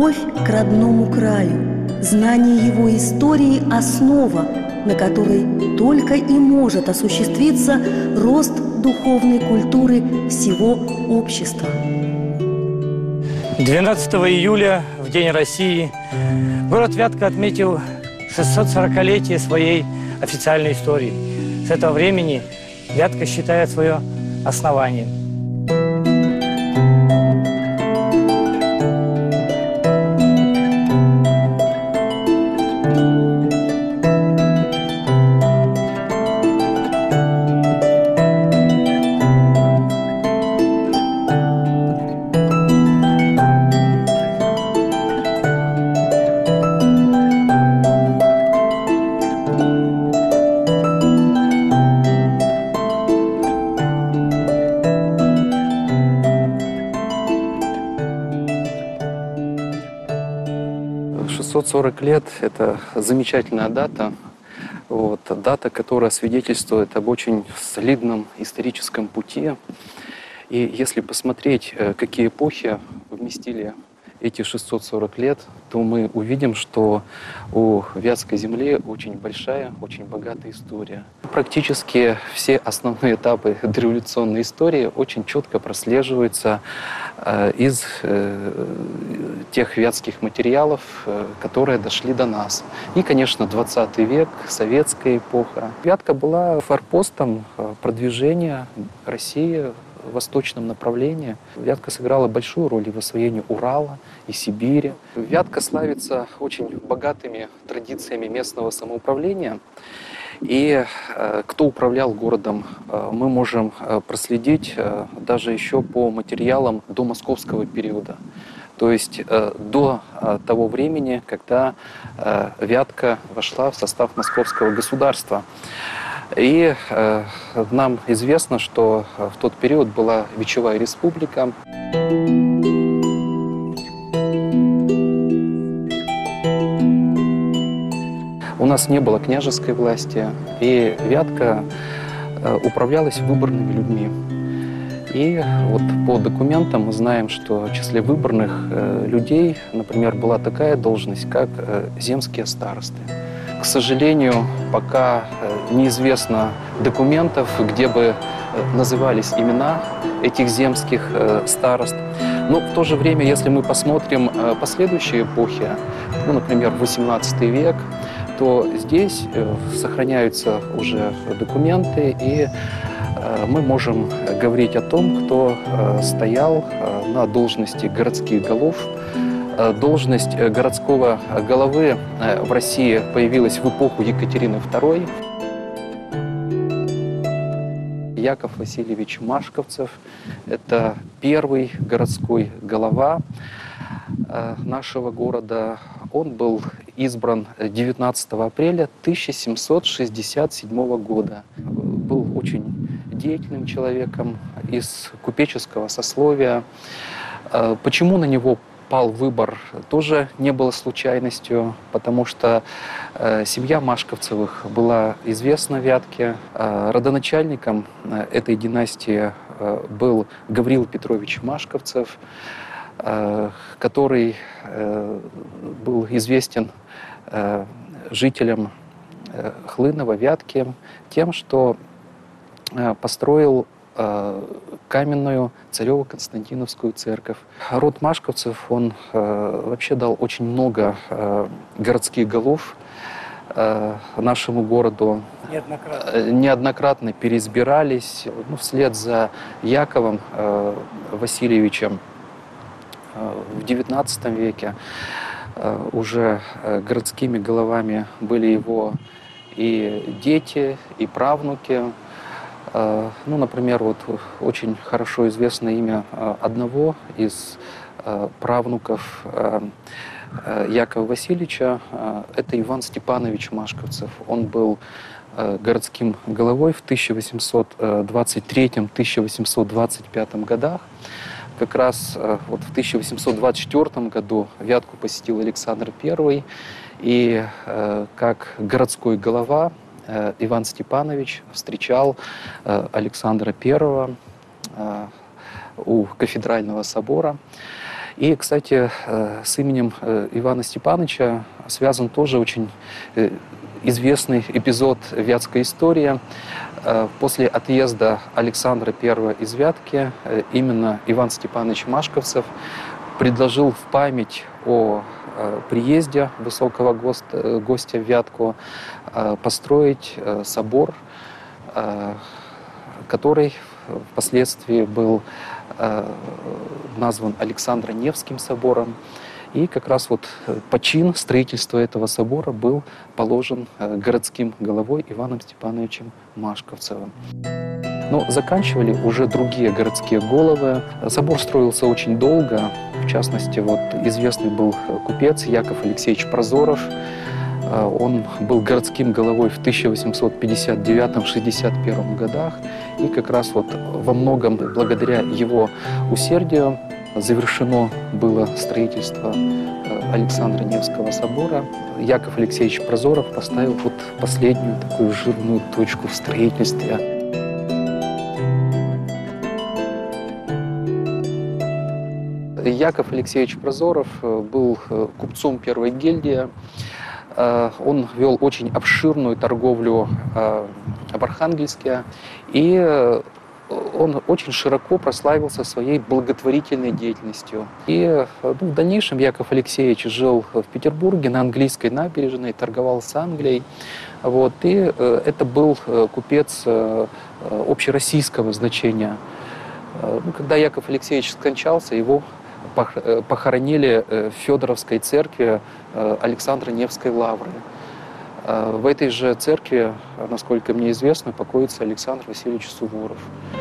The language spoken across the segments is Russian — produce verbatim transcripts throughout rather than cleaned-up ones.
Любовь к родному краю, знание его истории – основа, на которой только и может осуществиться рост духовной культуры всего общества. двенадцатого июля, в День России, город Вятка отметил шестисотсорокалетие своей официальной истории. С этого времени Вятка считает свое основание. шестьсот сорок лет – это замечательная дата, вот, дата, которая свидетельствует об очень солидном историческом пути. И если посмотреть, какие эпохи вместили эти шестьсот сорок лет, то мы увидим, что у Вятской земли очень большая, очень богатая история. Практически все основные этапы дореволюционной истории очень четко прослеживаются э, из э, тех вятских материалов, э, которые дошли до нас. И, конечно, двадцатый век, советская эпоха. Вятка была форпостом продвижения России в восточном направлении. Вятка сыграла большую роль в освоении Урала и Сибири. Вятка славится очень богатыми традициями местного самоуправления. И э, кто управлял городом, э, мы можем э, проследить э, даже еще по материалам до московского периода. То есть э, до э, того времени, когда э, Вятка вошла в состав московского государства. И э, нам известно, что в тот период была Вечевая республика. У нас не было княжеской власти, и Вятка э, управлялась выборными людьми. И вот по документам мы знаем, что в числе выборных э, людей, например, была такая должность, как э, земские старосты. К сожалению, пока неизвестно документов, где бы назывались имена этих земских старост. Но в то же время, если мы посмотрим последующие эпохи, ну, например, восемнадцатый век, то здесь сохраняются уже документы, и мы можем говорить о том, кто стоял на должности городских голов. Должность городского головы в России появилась в эпоху Екатерины второй. Яков Васильевич Машковцев – это первый городской голова нашего города. Он был избран девятнадцатого апреля тысяча семьсот шестьдесят седьмого года. Был очень деятельным человеком из купеческого сословия. Почему на него пал выбор, тоже не было случайностью, потому что э, семья Машковцевых была известна в Вятке. Э, родоначальником э, этой династии э, был Гаврил Петрович Машковцев, э, который э, был известен э, жителям э, Хлынова, Вятки, тем, что э, построил каменную Царево-Константиновскую церковь. Род Машковцев, он э, вообще дал очень много э, городских голов э, нашему городу. Неоднократно. Неоднократно переизбирались. Ну, вслед за Яковом э, Васильевичем э, в девятнадцатом веке э, уже э, городскими головами были его и дети, и правнуки. Ну, например, вот очень хорошо известно имя одного из правнуков Якова Васильевича. Это Иван Степанович Машковцев. Он был городским головой в тысяча восемьсот двадцать третьем — тысяча восемьсот двадцать пятом годах. Как раз вот в тысяча восемьсот двадцать четвёртом году Вятку посетил Александр Первый. И как городской голова Иван Степанович встречал Александра Первого у кафедрального собора. И, кстати, с именем Ивана Степановича связан тоже очень известный эпизод вятской истории. После отъезда Александра Первого из Вятки именно Иван Степанович Машковцев предложил в память о приезде высокого гостя в Вятку построить собор, который впоследствии был назван Александро-Невским собором. И как раз вот почин строительства этого собора был положен городским головой Иваном Степановичем Машковцевым. Но заканчивали уже другие городские головы. Собор строился очень долго. В частности, вот известный был купец Яков Алексеевич Прозоров. Он был городским головой в тысяча восемьсот пятьдесят девятом — шестьдесят первом годах. И как раз вот во многом благодаря его усердию завершено было строительство Александра Невского собора. Яков Алексеевич Прозоров поставил вот последнюю такую жирную точку в строительстве. Яков Алексеевич Прозоров был купцом первой гильдии. Он вел очень обширную торговлю в Архангельске, и он очень широко прославился своей благотворительной деятельностью. И ну, в дальнейшем Яков Алексеевич жил в Петербурге на английской набережной, торговал с Англией. Вот, и это был купец общероссийского значения. Когда Яков Алексеевич скончался, его похоронили в Федоровской церкви Александра Невской лавры. В этой же церкви, насколько мне известно, покоится Александр Васильевич Суворов.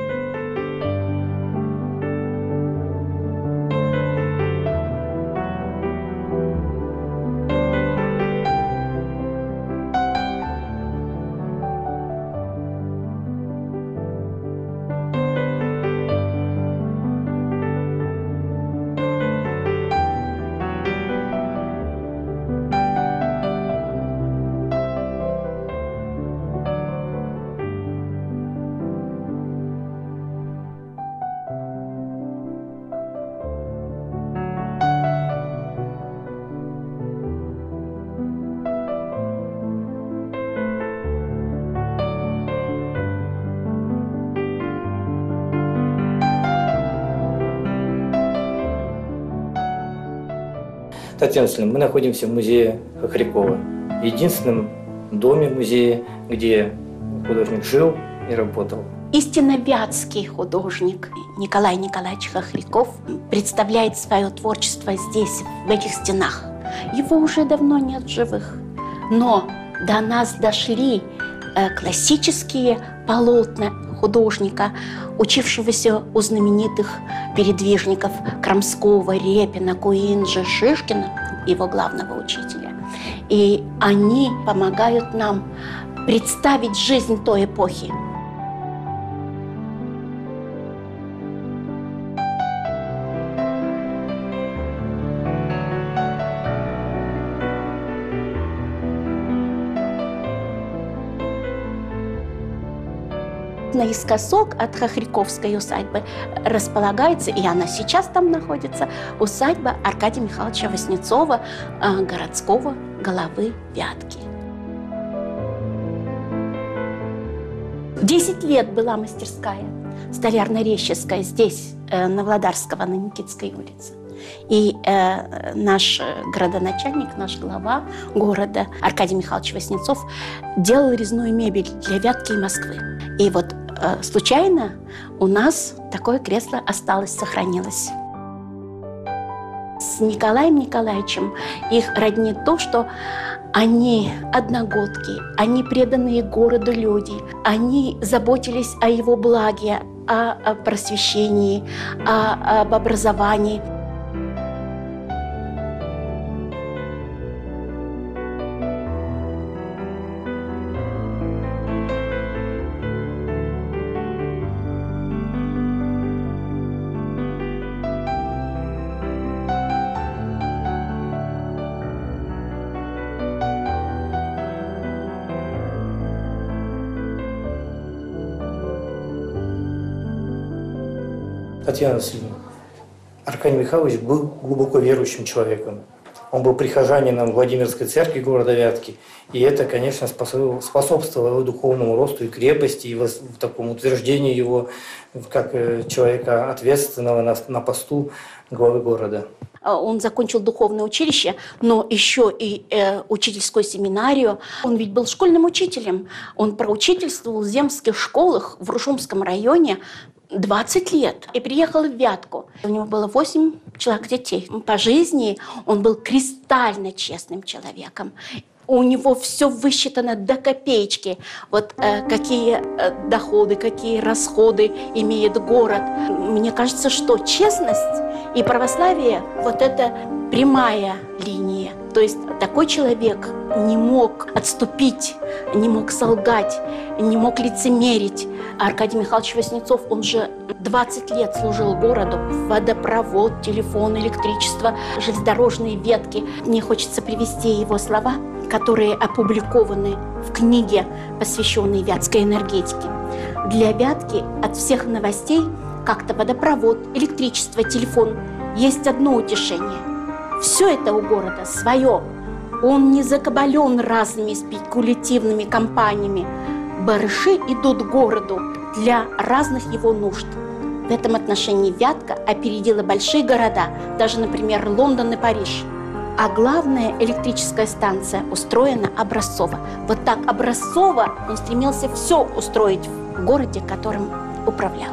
Татьяна Васильевна, мы находимся в музее Хохрякова, единственном доме музея, где художник жил и работал. Истинно вятский художник Николай Николаевич Хохряков представляет свое творчество здесь, в этих стенах. Его уже давно нет в живых, но до нас дошли классические полотна художника, учившегося у знаменитых передвижников Крамского, Репина, Куинджи, Шишкина, его главного учителя. И они помогают нам представить жизнь той эпохи. Наискосок от Хохряковской усадьбы располагается, и она сейчас там находится, усадьба Аркадия Михайловича Васнецова, городского головы Вятки. Десять лет была мастерская столярно-резческая здесь, на Владарского, на Никитской улице. И э, наш городоначальник, наш глава города Аркадий Михайлович Васнецов делал резную мебель для Вятки и Москвы. И вот э, случайно у нас такое кресло осталось, сохранилось. С Николаем Николаевичем их роднит то, что они одногодки, они преданные городу люди, они заботились о его благе, о, о просвещении, о, об образовании. Татьяна Васильевна, Аркадий Михайлович был глубоко верующим человеком. Он был прихожанином Владимирской церкви города Вятки. И это, конечно, способствовало его духовному росту и крепости, и в таком утверждении его как человека ответственного на, на посту главы города. Он закончил духовное училище, но еще и э, учительскую семинарию. Он ведь был школьным учителем. Он проучительствовал в земских школах в Рушумском районе двадцать лет и приехал в Вятку. У него было восемь человек детей. По жизни он был кристально честным человеком. У него все высчитано до копеечки. Вот э, какие э, доходы, какие расходы имеет город. Мне кажется, что честность и православие – вот это прямая линия. То есть такой человек не мог отступить, не мог солгать, не мог лицемерить. А Аркадий Михайлович Васнецов, он же двадцать лет служил городу. Водопровод, телефон, электричество, железнодорожные ветки. Мне хочется привести его слова, которые опубликованы в книге, посвященной вятской энергетике. Для Вятки от всех новостей как-то водопровод, электричество, телефон есть одно утешение. Все это у города свое. Он не закабален разными спекулятивными компаниями. Барыши идут к городу для разных его нужд. В этом отношении Вятка опередила большие города, даже, например, Лондон и Париж. А главная электрическая станция устроена образцово. Вот так образцово он стремился все устроить в городе, которым управлял.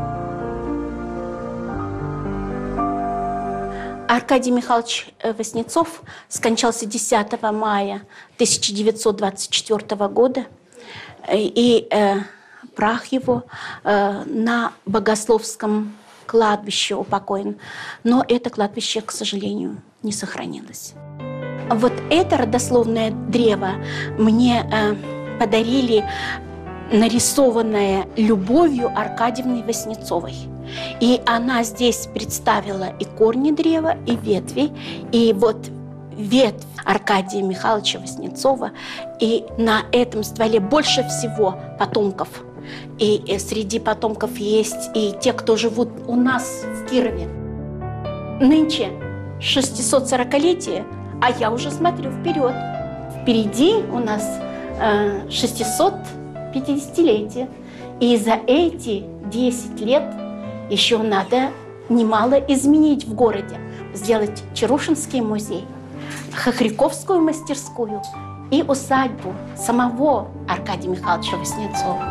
Аркадий Михайлович Васнецов скончался десятого мая тысяча девятьсот двадцать четвёртого года. И э, прах его э, на Богословском кладбище упокоен. Но это кладбище, к сожалению, не сохранилось. Вот это родословное древо мне э, подарили нарисованное Любовью Аркадьевной Васнецовой. И она здесь представила и корни древа, и ветви. И вот ветвь Аркадия Михайловича Васнецова. И на этом стволе больше всего потомков. И среди потомков есть и те, кто живут у нас в Кирове. Нынче шестисотсорокалетие, а я уже смотрю вперед. Впереди у нас э, шестисотпятидесятилетие. И за эти десять лет еще надо немало изменить в городе. Сделать Чарушинский музей, Хохряковскую мастерскую и усадьбу самого Аркадия Михайловича Васнецова.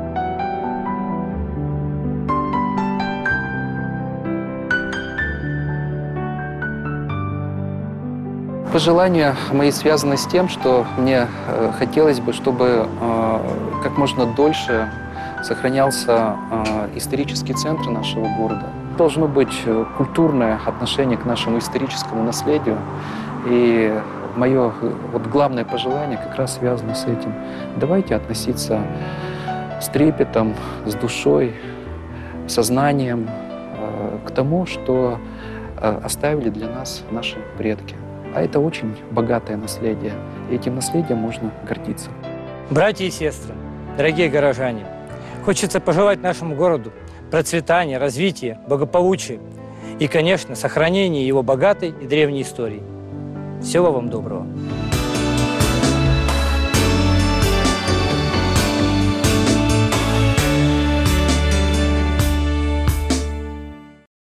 Пожелания мои связаны с тем, что мне э, хотелось бы, чтобы э, как можно дольше сохранялся э, исторический центр нашего города. Должно быть культурное отношение к нашему историческому наследию. И мое вот главное пожелание как раз связано с этим. Давайте относиться с трепетом, с душой, сознанием э, к тому, что э, оставили для нас наши предки. А это очень богатое наследие, и этим наследием можно гордиться. Братья и сестры, дорогие горожане, хочется пожелать нашему городу процветания, развития, благополучия и, конечно, сохранения его богатой и древней истории. Всего вам доброго!